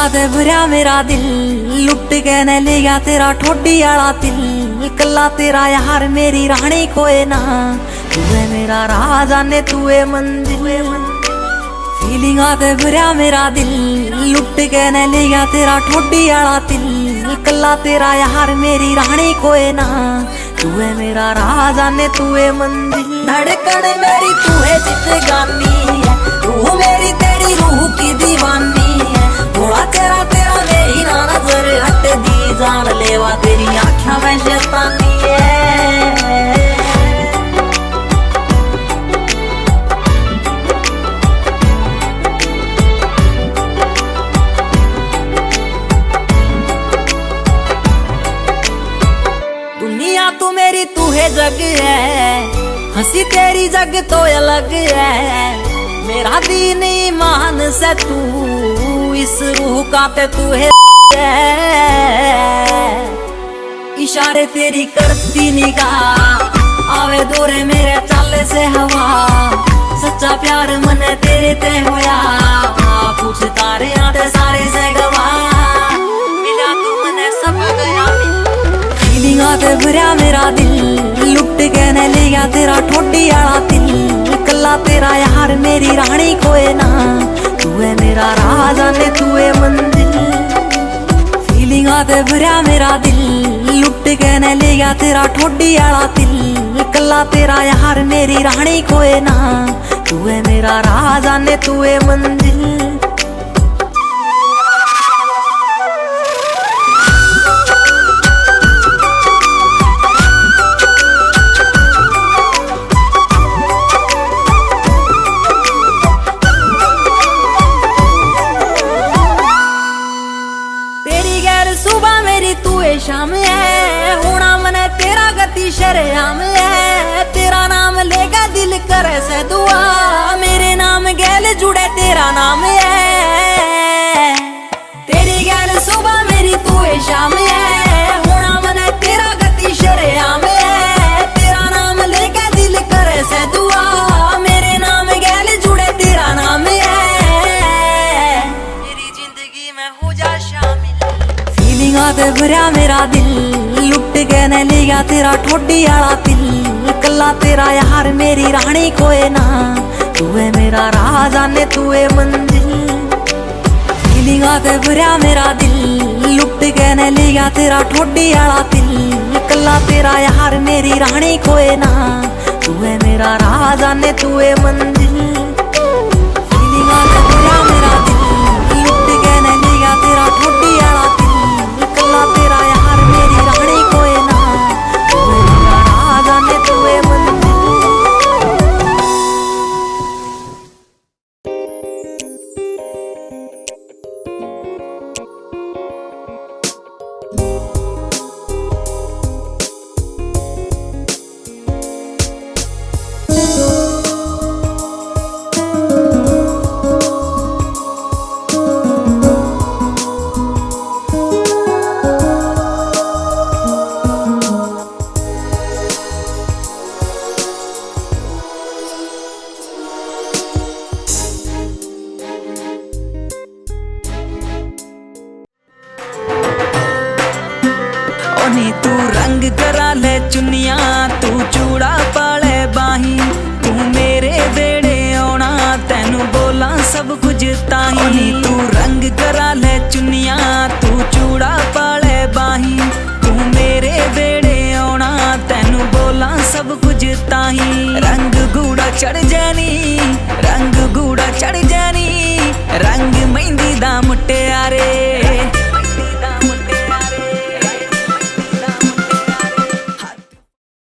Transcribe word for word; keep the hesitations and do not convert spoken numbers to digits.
ते भरया मेरा दिल लुट के न ले गया तेरा ठोडी आला दिल। कला तेरा यार मेरी रानी कोई ना, तू है मेरा राजा ने तू है मंजिल। फीलिंग आते भरया मेरा दिल लुट के न ले गया तेरा ठोडी आला दिल। कला तेरा यार मेरी रानी कोई ना, तू है मेरा राजा ने तू है मंजिल। धड़कन मेरी तू है जिंदगानी है, रूह मेरी तेरी रूह की दीवानी है। थोड़ा तेरा तेरा मेरी ना नजर हट दी, जान लेवा तेरी आँखों में शैतानी है। दुनिया तू मेरी तू है जग है, हंसी तेरी जग तो अलग है। मेरा दीन ईमान से तू इस रूह का ते तू है। इशारे तेरी करती निगाह आवे दूरे मेरे चाले से हवा। सच्चा प्यार मन तेरे ते होया, पूछ तारे आते सारे से गवा। मिला तू मने सब गया, फीलिंग आते भरया मेरा दिल लुट के न ले गया तेरा ठोडी आला दिल। कला तेरा यार मेरी रानी कोई ना, तू है मेरा राजा ने तू है मंजिल। फीलिंग आते भरया मेरा दिल लुट के न ले गया तेरा ठोडी आला दिल। कला तेरा यार मेरी रानी कोई ना, तू है मेरा राजा ने तू है मंजिल। सुबह मेरी तू है शाम है, होना मने तेरा गति शरेआम है। तेरा नाम लेगा दिल करे से दुआ, मेरे नाम गैल जुड़े तेरा नाम है। तेरी गैल सुबह मेरी तू है शाम है, होना मने तेरा गति शरेआम है। तेरा नाम लेगा दिल करे से दुआ, मेरे नाम गैल जुड़े तेरा नाम है। मेरी जिंदगी में हो जा शामिल। फीलिंग आते भरया मेरा दिल लुट के न ले गया तेरा ठोडी आला दिल। कला तेरा यार मेरी रानी कोई ना, तू है मेरा राजा ने तू है मंजिल। फीलिंग आते भरया मेरा दिल लुट के न ले गया तेरा ठोडी आला दिल। कला तेरा यार मेरी रानी कोई ना, तू है मेरा राजा ने तू है मंजिल। फीलिंग आते भरया मेरा दिल लुट के न ले गया तेरा ठोडी आला दिल। कला तेरा यार मेरी रानी कोई ना, तू है मेरा राजा ने तू है मंजिल। तू रंग करा ले चुनिया, तू चूड़ा पाले बाही। तू मेरे वेड़े आना तेनू बोला सब कुछ ताही। तू रंग करा ले चुनिया, तू चूड़ा पाले बाही। तू मेरे वेड़े आना तेनू बोला सब कुछ ताही। रंग गूड़ा चढ़ जानी